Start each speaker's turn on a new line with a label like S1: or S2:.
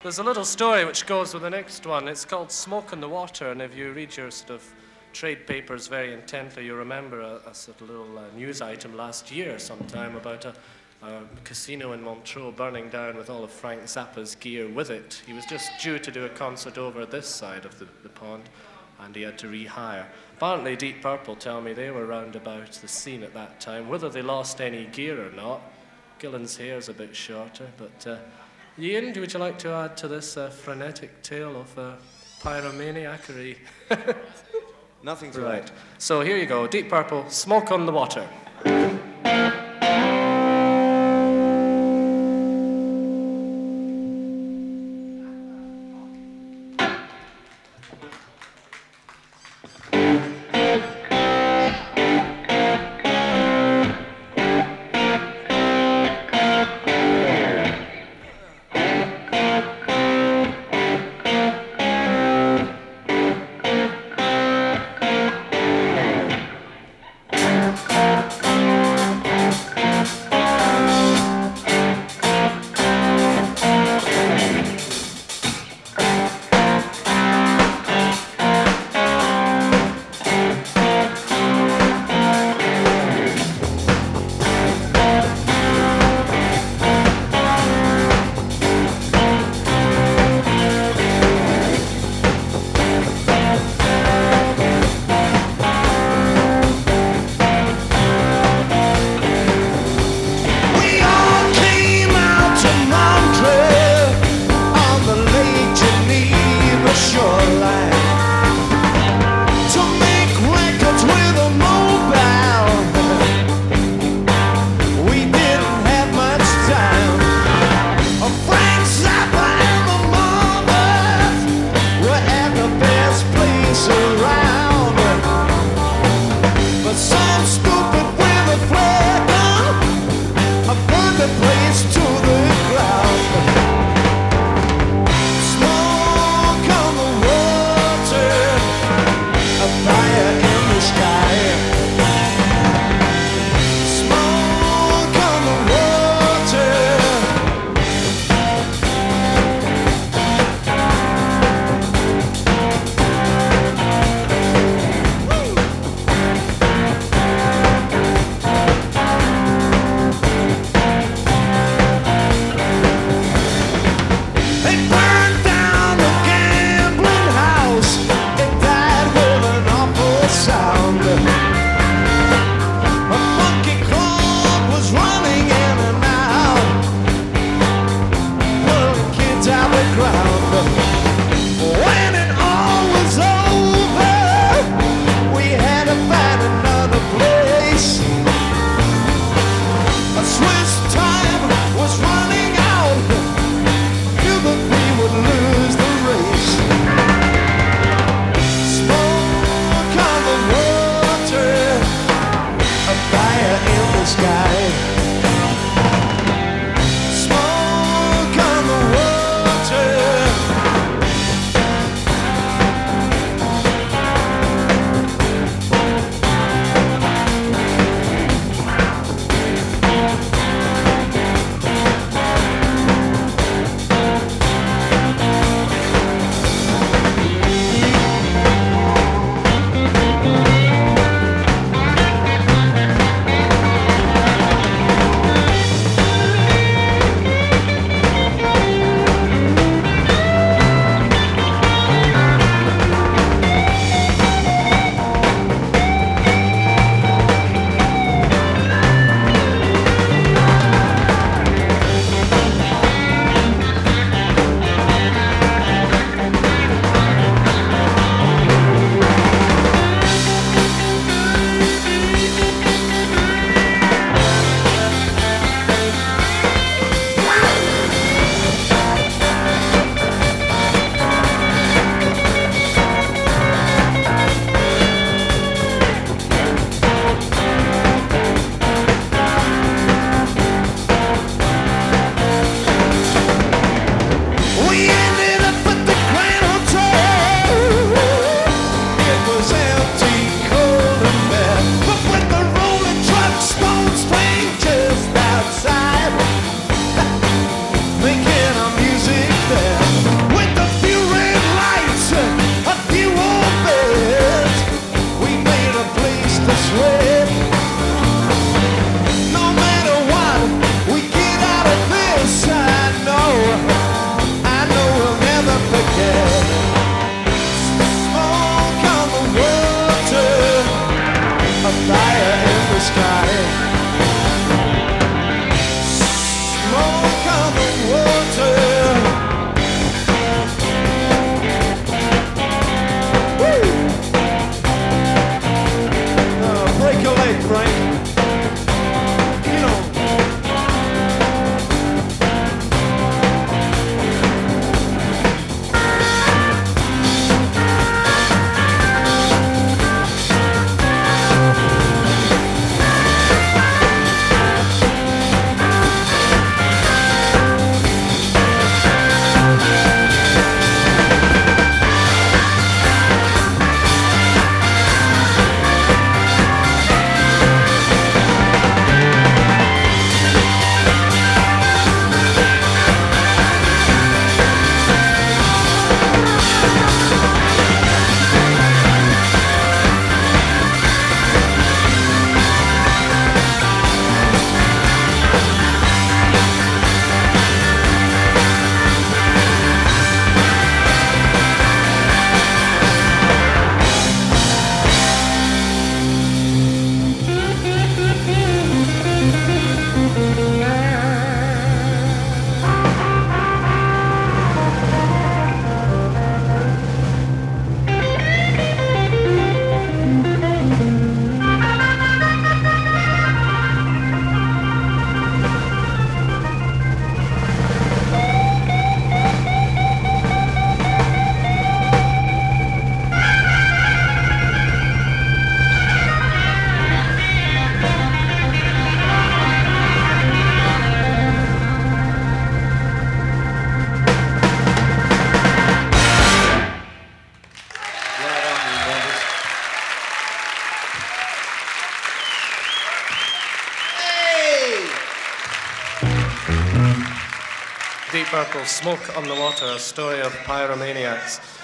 S1: There's a little story which goes with the next one. It's called Smoke on the Water, and if you read your sort of trade papers very intently, you remember a sort of little news item last year sometime about a casino in Montreux burning down with all of Frank Zappa's gear with it. He was just due to do a concert over this side of the pond, and he had to rehire. Apparently Deep Purple tell me they were round about the scene at that time. Whether they lost any gear or not, Gillan's hair's a bit shorter, but Ian, would you like to add to this frenetic tale of pyromaniacery?
S2: Nothing to
S1: Right.
S2: add.
S1: So here you go, Deep Purple, Smoke on the Water. Deep Purple, Smoke on the Water, a story of pyromaniacs.